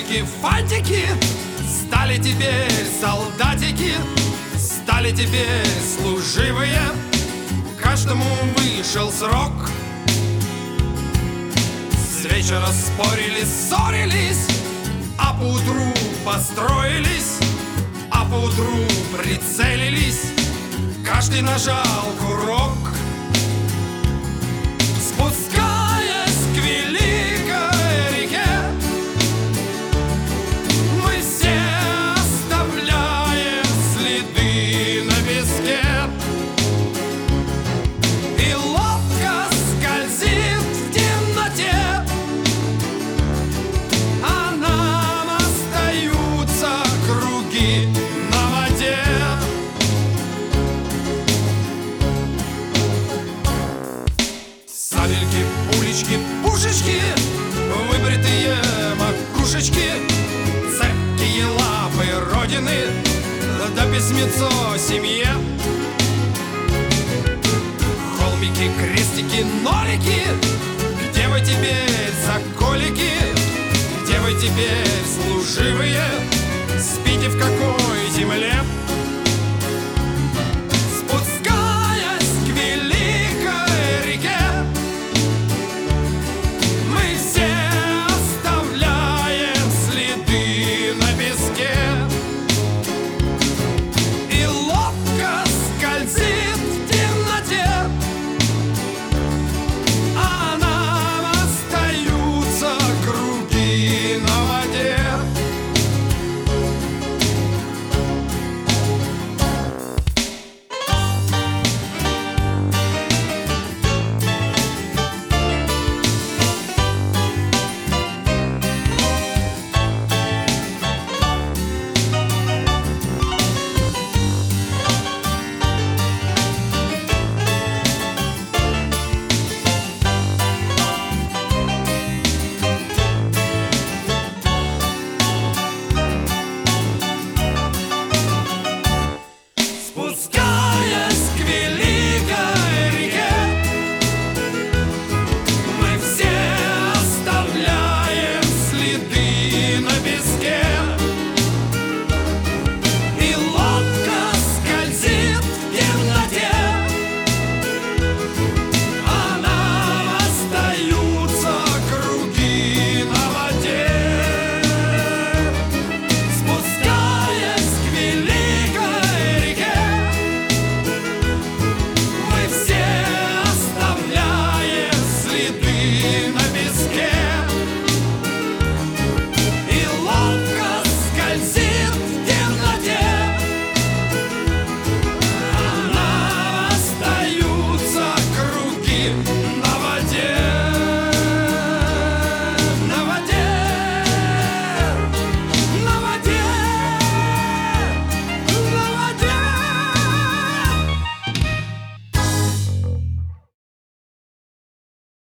Мальчики, фантики, стали теперь солдатики, стали теперь служивые. Каждому вышел срок. С вечера спорили, ссорились, а поутру построились, а поутру прицелились. Каждый нажал курок. Спускаясь к великой реке, мы все оставляем следы на песке. И лодка скользит в темноте, а нам остаются круги на воде. Сабельки, пулечки, пушечки, выбритые макушечки, цепкие лапы Родины, да письмецо семье. Холмики, крестики, нолики, где вы теперь, соколики? Где вы теперь, служивые?